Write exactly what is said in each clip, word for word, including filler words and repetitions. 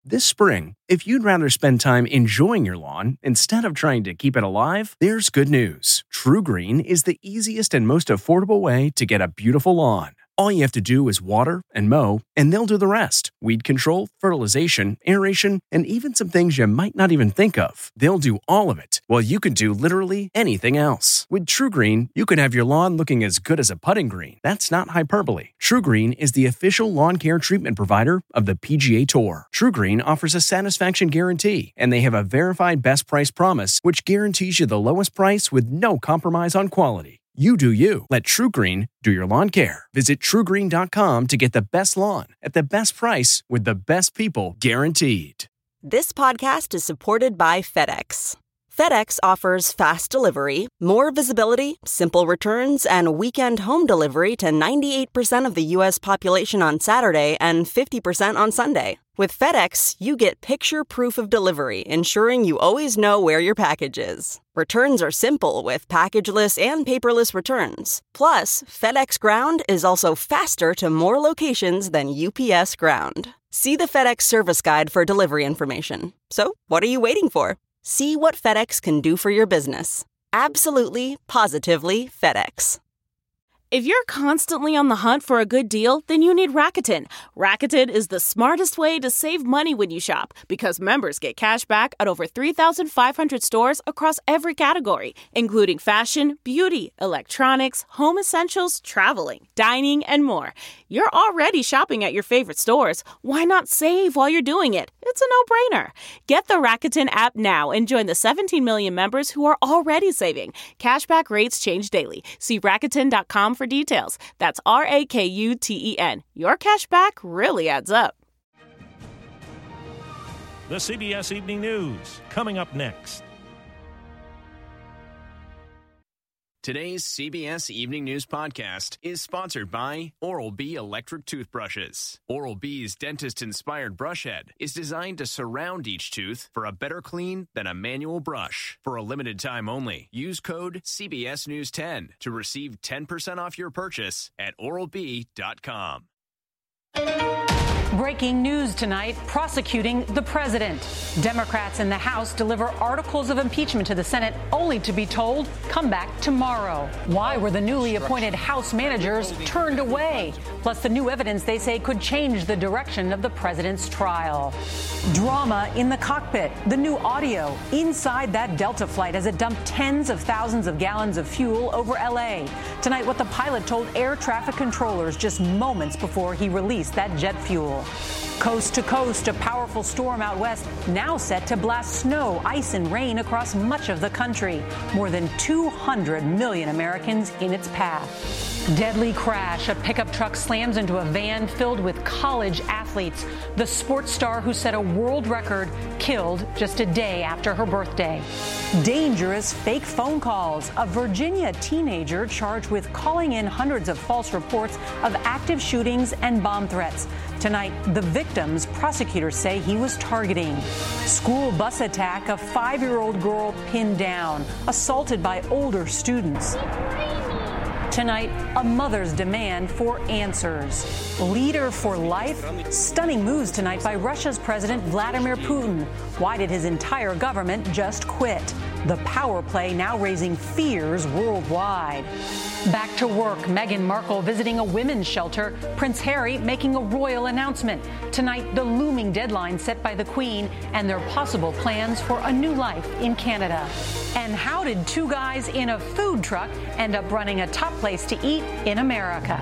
This spring, if you'd rather spend time enjoying your lawn instead of trying to keep it alive, there's good news. TruGreen is the easiest and most affordable way to get a beautiful lawn. All you have to do is water and mow, and they'll do the rest. Weed control, fertilization, aeration, and even some things you might not even think of. They'll do all of it, while you can do literally anything else. With TruGreen, you can have your lawn looking as good as a putting green. That's not hyperbole. TruGreen is the official lawn care treatment provider of the P G A Tour. TruGreen offers a satisfaction guarantee, and they have a verified best price promise, which guarantees you the lowest price with no compromise on quality. You do you. Let TruGreen do your lawn care. Visit True Green dot com to get the best lawn at the best price with the best people guaranteed. This podcast is supported by FedEx. FedEx offers fast delivery, more visibility, simple returns, and weekend home delivery to ninety-eight percent of the U S population on Saturday and fifty percent on Sunday. With FedEx, you get picture proof of delivery, ensuring you always know where your package is. Returns are simple with packageless and paperless returns. Plus, FedEx Ground is also faster to more locations than U P S Ground. See the FedEx service guide for delivery information. So, what are you waiting for? See what FedEx can do for your business. Absolutely, positively FedEx. If you're constantly on the hunt for a good deal, then you need Rakuten. Rakuten is the smartest way to save money when you shop because members get cash back at over three thousand five hundred stores across every category, including fashion, beauty, electronics, home essentials, traveling, dining, and more. You're already shopping at your favorite stores. Why not save while you're doing it? It's a no-brainer. Get the Rakuten app now and join the seventeen million members who are already saving. Cashback rates change daily. See Rakuten dot com for details. That's R A K U T E N. Your cash back really adds up. The C B S Evening News, coming up next. Today's C B S Evening News podcast is sponsored by Oral-B Electric Toothbrushes. Oral-B's dentist-inspired brush head is designed to surround each tooth for a better clean than a manual brush. For a limited time only, use code C B S News ten to receive ten percent off your purchase at Oral B dot com. Breaking news tonight, prosecuting the president. Democrats in the House deliver articles of impeachment to the Senate only to be told, come back tomorrow. Why were the newly appointed House managers turned away? Plus the new evidence they say could change the direction of the president's trial. Drama in the cockpit, the new audio inside that Delta flight as it dumped tens of thousands of gallons of fuel over L A. Tonight, what the pilot told air traffic controllers just moments before he released that jet fuel. Coast to coast, a powerful storm out west now set to blast snow, ice, and rain across much of the country. More than two hundred million Americans in its path. Deadly crash. A pickup truck slams into a van filled with college athletes. The sports star who set a world record killed just a day after her birthday. Dangerous fake phone calls. A Virginia teenager charged with calling in hundreds of false reports of active shootings and bomb threats. Tonight, the victims prosecutors say he was targeting. School bus attack, a five-year-old girl pinned down, assaulted by older students. Tonight, a mother's demand for answers. Leader for life? Stunning moves tonight by Russia's President Vladimir Putin. Why did his entire government just quit? The power play now raising fears worldwide. Back to work, Meghan Markle visiting a women's shelter, Prince Harry making a royal announcement. Tonight, the looming deadline set by the Queen and their possible plans for a new life in Canada. And how did two guys in a food truck end up running a top place to eat in America?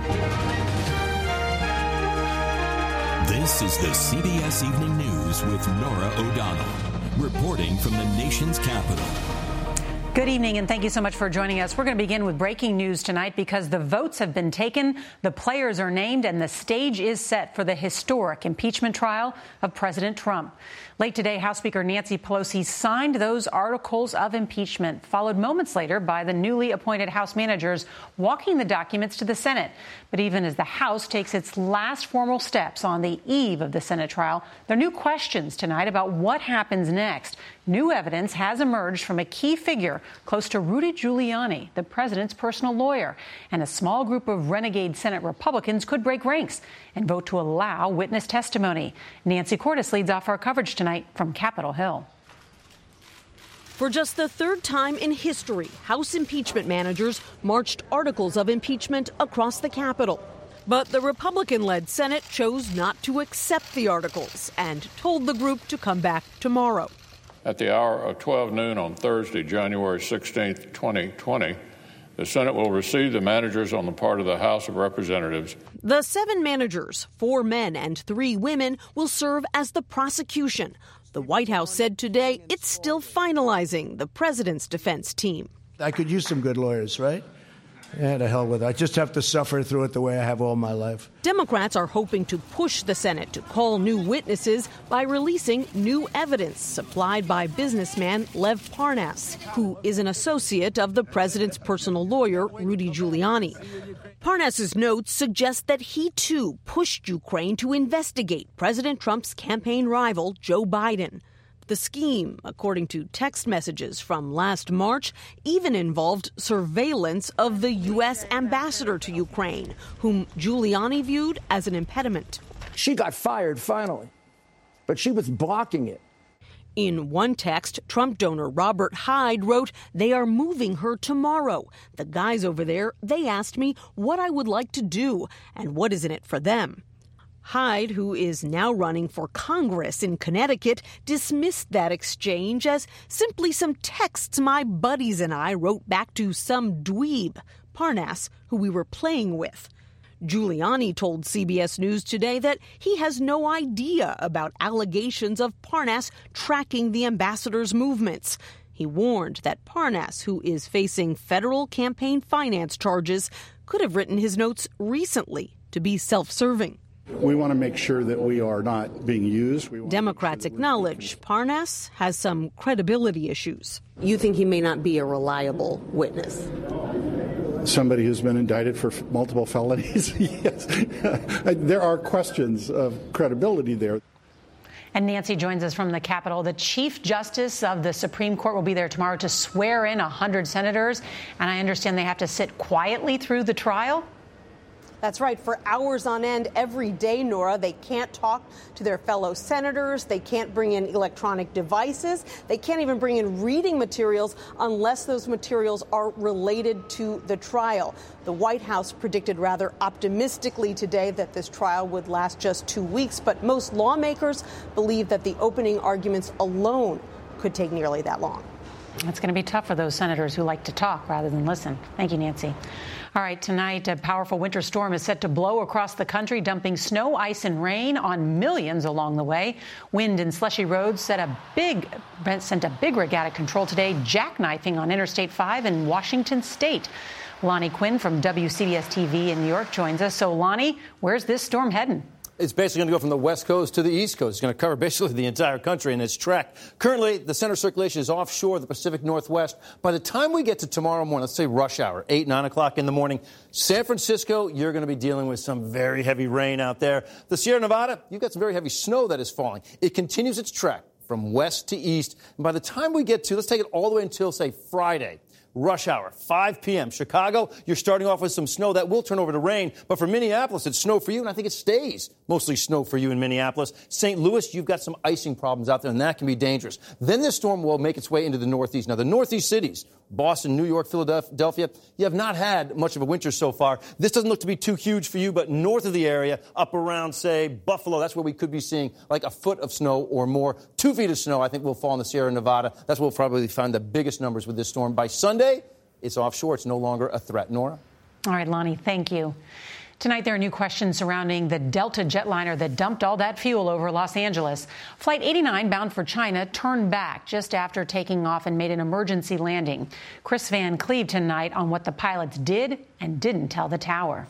This is the C B S Evening News with Norah O'Donnell, reporting from the nation's capital. Good evening, and thank you so much for joining us. We're going to begin with breaking news tonight because the votes have been taken, the players are named, and the stage is set for the historic impeachment trial of President Trump. Late today, House Speaker Nancy Pelosi signed those articles of impeachment, followed moments later by the newly appointed House managers walking the documents to the Senate. But even as the House takes its last formal steps on the eve of the Senate trial, there are new questions tonight about what happens next. New evidence has emerged from a key figure close to Rudy Giuliani, the president's personal lawyer, and a small group of renegade Senate Republicans could break ranks and vote to allow witness testimony. Nancy Cordes leads off our coverage tonight from Capitol Hill. For just the third time in history, House impeachment managers marched articles of impeachment across the Capitol. But the Republican-led Senate chose not to accept the articles and told the group to come back tomorrow. At the hour of twelve noon on Thursday, January sixteenth, twenty twenty, the Senate will receive the managers on the part of the House of Representatives. The seven managers, four men and three women, will serve as the prosecution. The White House said today it's still finalizing the president's defense team. I could use some good lawyers, right? Yeah, to hell with it. I just have to suffer through it the way I have all my life. Democrats are hoping to push the Senate to call new witnesses by releasing new evidence supplied by businessman Lev Parnas, who is an associate of the president's personal lawyer, Rudy Giuliani. Parnas's notes suggest that he, too, pushed Ukraine to investigate President Trump's campaign rival, Joe Biden. The scheme, according to text messages from last March, even involved surveillance of the U S ambassador to Ukraine, whom Giuliani viewed as an impediment. She got fired finally, but she was blocking it. In one text, Trump donor Robert Hyde wrote, "They are moving her tomorrow. The guys over there, they asked me what I would like to do and what is in it for them." Hyde, who is now running for Congress in Connecticut, dismissed that exchange as simply some texts my buddies and I wrote back to some dweeb, Parnas, who we were playing with. Giuliani told C B S News today that he has no idea about allegations of Parnas tracking the ambassador's movements. He warned that Parnas, who is facing federal campaign finance charges, could have written his notes recently to be self-serving. We want to make sure that we are not being used. Democrats sure acknowledge Parnas has some credibility issues. You think he may not be a reliable witness? Somebody who's been indicted for multiple felonies? Yes. There are questions of credibility there. And Nancy joins us from the Capitol. The Chief Justice of the Supreme Court will be there tomorrow to swear in one hundred senators. And I understand they have to sit quietly through the trial. That's right. For hours on end every day, Nora, they can't talk to their fellow senators. They can't bring in electronic devices. They can't even bring in reading materials unless those materials are related to the trial. The White House predicted rather optimistically today that this trial would last just two weeks. But most lawmakers believe that the opening arguments alone could take nearly that long. It's going to be tough for those senators who like to talk rather than listen. Thank you, Nancy. All right, tonight, a powerful winter storm is set to blow across the country, dumping snow, ice, and rain on millions along the way. Wind and slushy roads set a big, sent a big rig out of control today, jackknifing on Interstate five in Washington State. Lonnie Quinn from W C B S T V in New York joins us. So, Lonnie, where's this storm heading? It's basically going to go from the west coast to the east coast. It's going to cover basically the entire country in its track. Currently, the center circulation is offshore the Pacific Northwest. By the time we get to tomorrow morning, let's say rush hour, eight, nine o'clock in the morning, San Francisco, you're going to be dealing with some very heavy rain out there. The Sierra Nevada, you've got some very heavy snow that is falling. It continues its track from west to east. And by the time we get to, let's take it all the way until, say, Friday. Rush hour, five p.m. Chicago, you're starting off with some snow. That will turn over to rain. But for Minneapolis, it's snow for you, and I think it stays mostly snow for you in Minneapolis. Saint Louis, you've got some icing problems out there, and that can be dangerous. Then this storm will make its way into the Northeast. Now, the Northeast cities, Boston, New York, Philadelphia, you have not had much of a winter so far. This doesn't look to be too huge for you, but north of the area, up around, say, Buffalo, that's where we could be seeing like a foot of snow or more. Two feet of snow, I think, will fall in the Sierra Nevada. That's where we'll probably find the biggest numbers with this storm. By Sunday, it's offshore. It's no longer a threat. Nora? All right, Lonnie, thank you. Tonight, there are new questions surrounding the Delta jetliner that dumped all that fuel over Los Angeles. Flight eighty-nine, bound for China, turned back just after taking off and made an emergency landing. Chris Van Cleve tonight on what the pilots did and didn't tell the tower.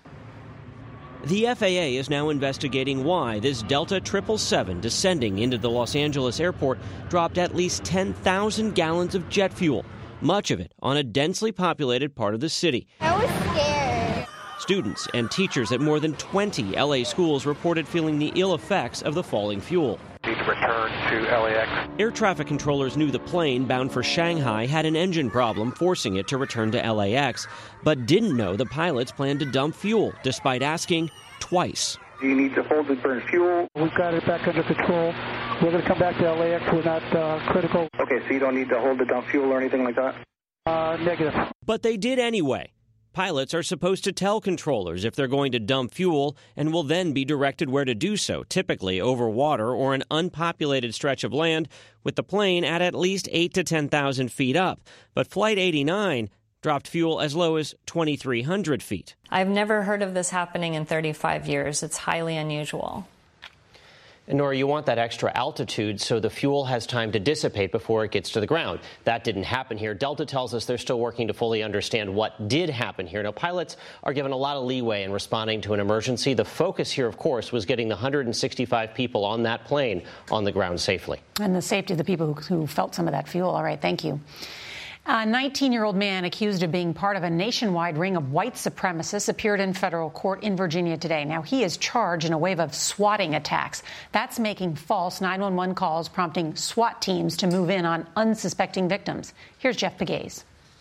The F A A is now investigating why this Delta triple seven descending into the Los Angeles airport dropped at least ten thousand gallons of jet fuel, much of it on a densely populated part of the city. I was scared. Students and teachers at more than twenty L A schools reported feeling the ill effects of the falling fuel. Need to return to L A X. Air traffic controllers knew the plane bound for Shanghai had an engine problem, forcing it to return to L A X, but didn't know the pilots planned to dump fuel, despite asking twice. You need to hold and burn fuel. We've got it back under control. We're going to come back to L A X. We're not uh, critical. Okay, so you don't need to hold the dump fuel or anything like that? Uh, negative. But they did anyway. Pilots are supposed to tell controllers if they're going to dump fuel and will then be directed where to do so, typically over water or an unpopulated stretch of land, with the plane at at least eight to ten thousand feet up. But Flight eighty-nine dropped fuel as low as twenty-three hundred feet. I've never heard of this happening in thirty-five years. It's highly unusual. And Nora, you want that extra altitude so the fuel has time to dissipate before it gets to the ground. That didn't happen here. Delta tells us they're still working to fully understand what did happen here. Now, pilots are given a lot of leeway in responding to an emergency. The focus here, of course, was getting the one hundred sixty-five people on that plane on the ground safely. And the safety of the people who, who felt some of that fuel. All right, thank you. A nineteen-year-old man accused of being part of a nationwide ring of white supremacists appeared in federal court in Virginia today. Now, he is charged in a wave of swatting attacks. That's making false nine one one calls, prompting SWAT teams to move in on unsuspecting victims. Here's Jeff Pegues.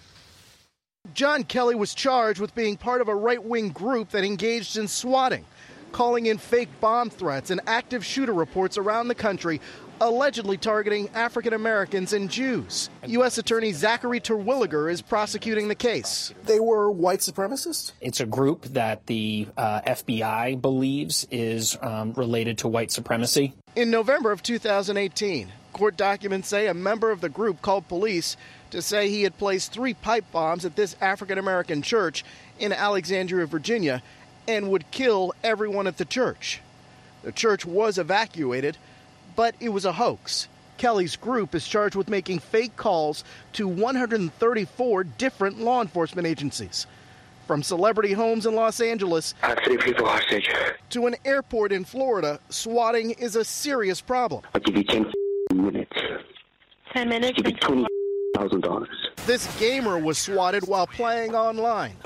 John Kelly was charged with being part of a right-wing group that engaged in swatting, calling in fake bomb threats and active shooter reports around the country, allegedly targeting African Americans and Jews. U S Attorney Zachary Terwilliger is prosecuting the case. They were white supremacists? It's a group that the uh, F B I believes is um, related to white supremacy. In November of two thousand eighteen, court documents say a member of the group called police to say he had placed three pipe bombs at this African American church in Alexandria, Virginia, and would kill everyone at the church. The church was evacuated, but it was a hoax. Kelly's group is charged with making fake calls to one hundred thirty-four different law enforcement agencies. From celebrity homes in Los Angeles three people hostage. to an airport in Florida, swatting is a serious problem. I'll give you ten minutes. ten minutes? I'll give you twenty thousand dollars. This gamer was swatted while playing online.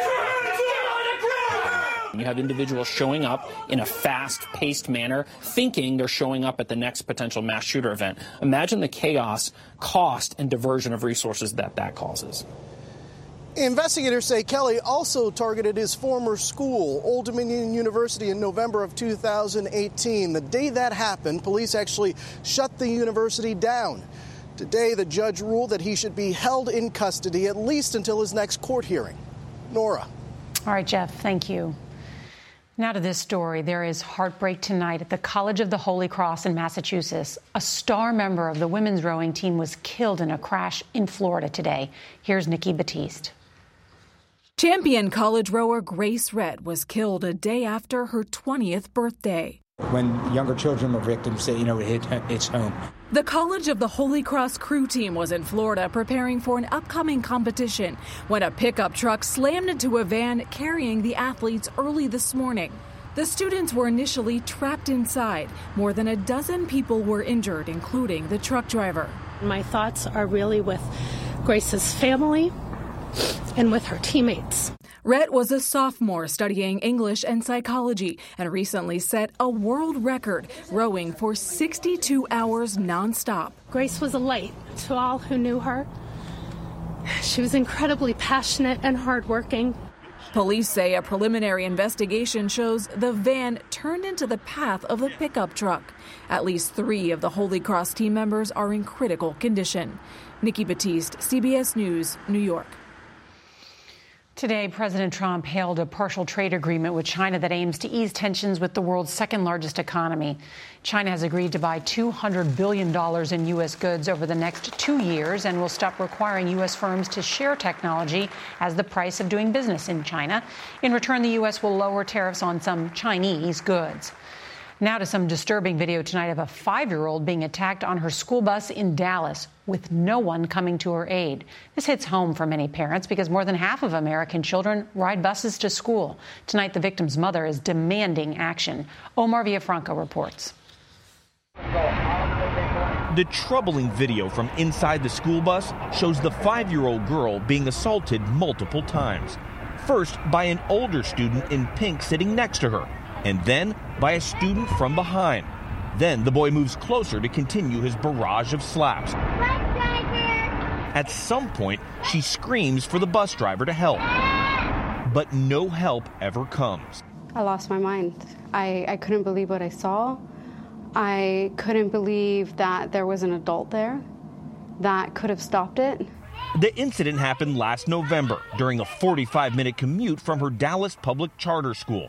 You have individuals showing up in a fast-paced manner, thinking they're showing up at the next potential mass shooter event. Imagine the chaos, cost, and diversion of resources that that causes. Investigators say Kelly also targeted his former school, Old Dominion University, in November of two thousand eighteen. The day that happened, police actually shut the university down. Today, the judge ruled that he should be held in custody at least until his next court hearing. Nora. All right, Jeff, thank you. Now to this story. There is heartbreak tonight at the College of the Holy Cross in Massachusetts. A star member of the women's rowing team was killed in a crash in Florida today. Here's Nikki Batiste. Champion college rower Grace Rett was killed a day after her twentieth birthday. When younger children are victims, you know, it hits home. The College of the Holy Cross crew team was in Florida preparing for an upcoming competition when a pickup truck slammed into a van carrying the athletes early this morning. The students were initially trapped inside. More than a dozen people were injured, including the truck driver. My thoughts are really with Grace's family and with her teammates. Rett was a sophomore studying English and psychology and recently set a world record rowing for sixty-two hours nonstop. Grace was a light to all who knew her. She was incredibly passionate and hardworking. Police say a preliminary investigation shows the van turned into the path of the pickup truck. At least three of the Holy Cross team members are in critical condition. Nikki Batiste, C B S News, New York. Today, President Trump hailed a partial trade agreement with China that aims to ease tensions with the world's second largest economy. China has agreed to buy two hundred billion dollars in U S goods over the next two years and will stop requiring U S firms to share technology as the price of doing business in China. In return, the U S will lower tariffs on some Chinese goods. Now to some disturbing video tonight of a five-year-old being attacked on her school bus in Dallas with no one coming to her aid. This hits home for many parents because more than half of American children ride buses to school. Tonight, the victim's mother is demanding action. Omar Villafranca reports. The troubling video from inside the school bus shows the five-year-old girl being assaulted multiple times. First by an older student in pink sitting next to her, and then by a student from behind. Then the boy moves closer to continue his barrage of slaps. At some point, she screams for the bus driver to help. But no help ever comes. I lost my mind. I, I couldn't believe what I saw. I couldn't believe that there was an adult there that could have stopped it. The incident happened last November during a forty-five minute commute from her Dallas public charter school.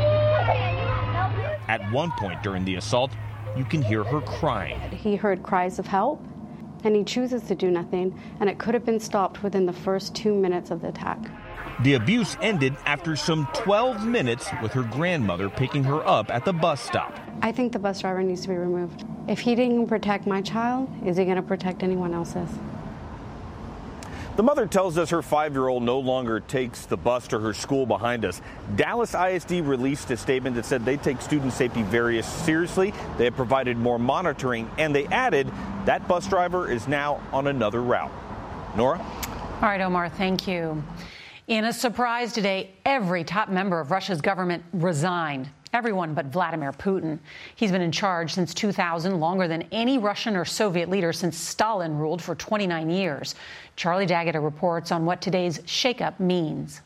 At one point during the assault, you can hear her crying. He heard cries of help, and he chooses to do nothing, and it could have been stopped within the first two minutes of the attack. The abuse ended after some twelve minutes with her grandmother picking her up at the bus stop. I think the bus driver needs to be removed. If he didn't protect my child, is he going to protect anyone else's? The mother tells us her five-year-old no longer takes the bus to her school behind us. Dallas I S D released a statement that said they take student safety very seriously. They have provided more monitoring, and they added that bus driver is now on another route. Nora? All right, Omar, thank you. In a surprise today, every top member of Russia's government resigned. Everyone but Vladimir Putin. He's been in charge since two thousand, longer than any Russian or Soviet leader since Stalin ruled for twenty-nine years. Charlie D'Agata reports on what today's shakeup means.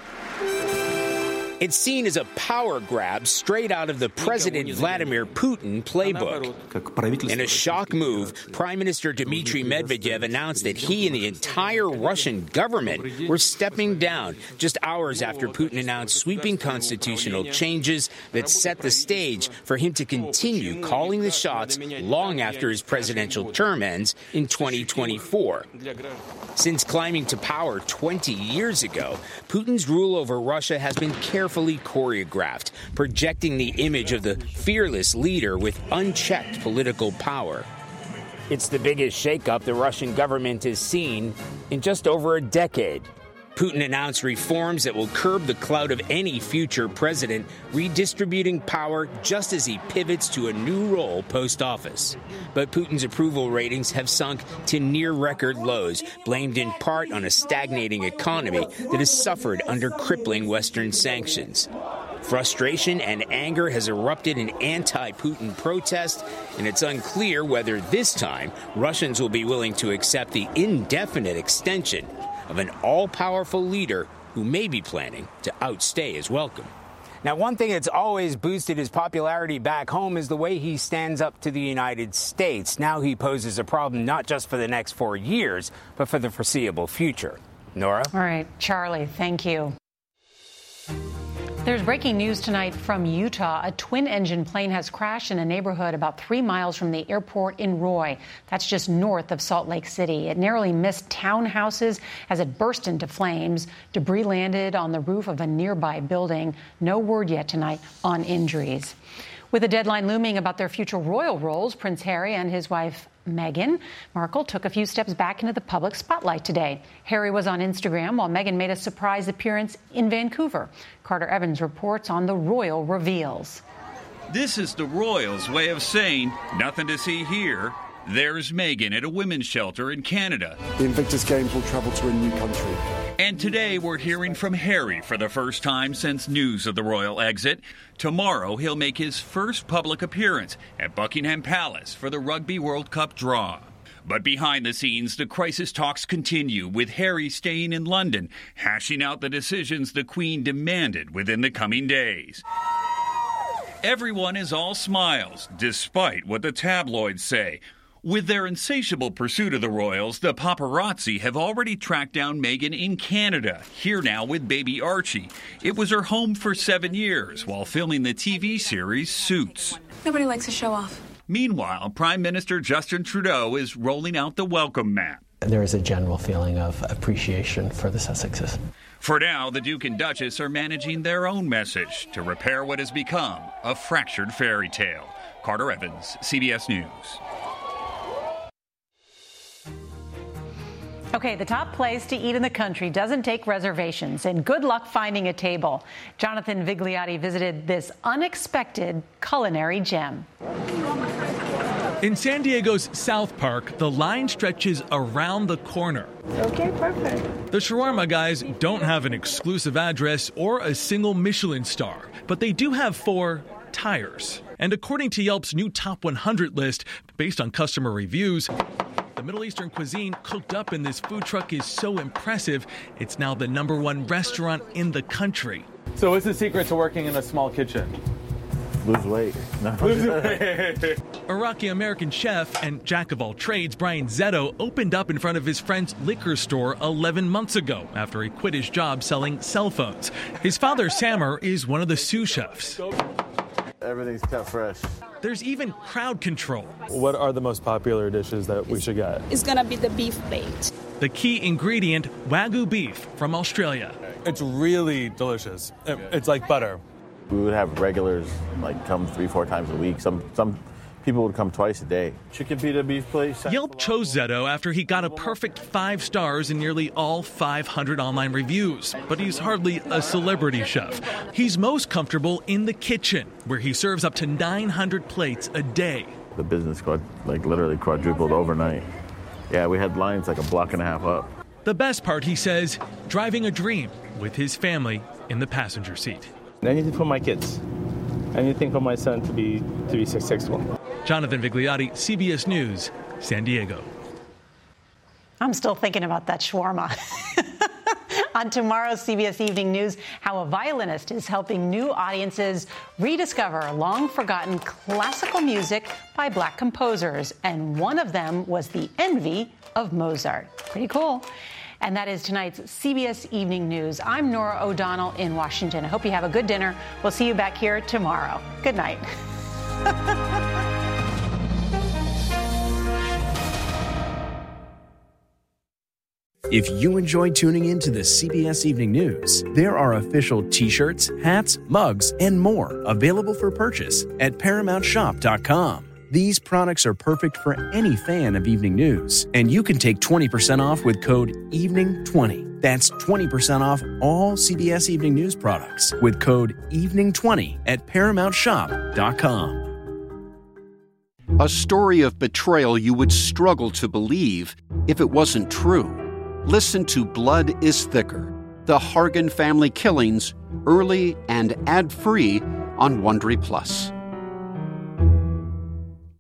It's seen as a power grab straight out of the President Vladimir Putin playbook. In a shock move, Prime Minister Dmitry Medvedev announced that he and the entire Russian government were stepping down just hours after Putin announced sweeping constitutional changes that set the stage for him to continue calling the shots long after his presidential term ends in twenty twenty-four. Since climbing to power twenty years ago, Putin's rule over Russia has been carefully choreographed, projecting the image of the fearless leader with unchecked political power. It's the biggest shakeup the Russian government has seen in just over a decade. Putin announced reforms that will curb the clout of any future president, redistributing power just as he pivots to a new role post-office. But Putin's approval ratings have sunk to near-record lows, blamed in part on a stagnating economy that has suffered under crippling Western sanctions. Frustration and anger has erupted in anti-Putin protest, and it's unclear whether this time Russians will be willing to accept the indefinite extension of an all-powerful leader who may be planning to outstay his welcome. Now, one thing that's always boosted his popularity back home is the way he stands up to the United States. Now he poses a problem not just for the next four years, but for the foreseeable future. Nora? All right, Charlie, thank you. There's breaking news tonight from Utah. A twin-engine plane has crashed in a neighborhood about three miles from the airport in Roy. That's just north of Salt Lake City. It narrowly missed townhouses as it burst into flames. Debris landed on the roof of a nearby building. No word yet tonight on injuries. With a deadline looming about their future royal roles, Prince Harry and his wife Meghan Markle took a few steps back into the public spotlight today. Harry was on Instagram while Meghan made a surprise appearance in Vancouver. Carter Evans reports on the royal reveals. This is the royals' way of saying, nothing to see here. There's Meghan at a women's shelter in Canada. The Invictus Games will travel to a new country. And today we're hearing from Harry for the first time since news of the royal exit. Tomorrow he'll make his first public appearance at Buckingham Palace for the Rugby World Cup draw. But behind the scenes, the crisis talks continue, with Harry staying in London, hashing out the decisions the Queen demanded within the coming days. Everyone is all smiles, despite what the tabloids say. With their insatiable pursuit of the royals, the paparazzi have already tracked down Meghan in Canada, here now with baby Archie. It was her home for seven years while filming the T V series Suits. Nobody likes to show off. Meanwhile, Prime Minister Justin Trudeau is rolling out the welcome mat. There is a general feeling of appreciation for the Sussexes. For now, the Duke and Duchess are managing their own message to repair what has become a fractured fairy tale. Carter Evans, C B S News. Okay, the top place to eat in the country doesn't take reservations, and good luck finding a table. Jonathan Vigliotti visited this unexpected culinary gem. In San Diego's South Park, the line stretches around the corner. Okay, perfect. The shawarma guys don't have an exclusive address or a single Michelin star, but they do have four tires. And according to Yelp's new Top one hundred list, based on customer reviews, the Middle Eastern cuisine cooked up in this food truck is so impressive, it's now the number one restaurant in the country. So what's the secret to working in a small kitchen? Lose weight. No. Lose weight. Iraqi-American chef and jack of all trades Brian Zetto opened up in front of his friend's liquor store eleven months ago after he quit his job selling cell phones. His father, Samer, is one of the sous chefs. Everything's kept fresh. There's even crowd control. What are the most popular dishes that we should get? It's going to be the beef plate. The key ingredient, Wagyu beef from Australia. It's really delicious. It's like butter. We would have regulars like come three, four times a week. Some some people would come twice a day. Chicken pita beef place. Yelp chose Zetto after he got a perfect five stars in nearly all five hundred online reviews. But he's hardly a celebrity chef. He's most comfortable in the kitchen, where he serves up to nine hundred plates a day. The business quad, like literally quadrupled overnight. Yeah, we had lines like a block and a half up. The best part, he says, driving a dream with his family in the passenger seat. Anything for my kids. Anything for my son to be to be successful. Jonathan Vigliotti, C B S News, San Diego. I'm still thinking about that shawarma. On tomorrow's C B S Evening News, how a violinist is helping new audiences rediscover long-forgotten classical music by black composers. And one of them was the envy of Mozart. Pretty cool. And that is tonight's C B S Evening News. I'm Norah O'Donnell in Washington. I hope you have a good dinner. We'll see you back here tomorrow. Good night. If you enjoyed tuning in to the C B S Evening News, there are official t-shirts, hats, mugs, and more available for purchase at paramount shop dot com. These products are perfect for any fan of evening news, and you can take twenty percent off with code evening twenty. That's twenty percent off all C B S Evening News products with code evening twenty at paramount shop dot com. A story of betrayal you would struggle to believe if it wasn't true. Listen to Blood is Thicker, the Hargan family killings, early and ad-free on Wondery Plus.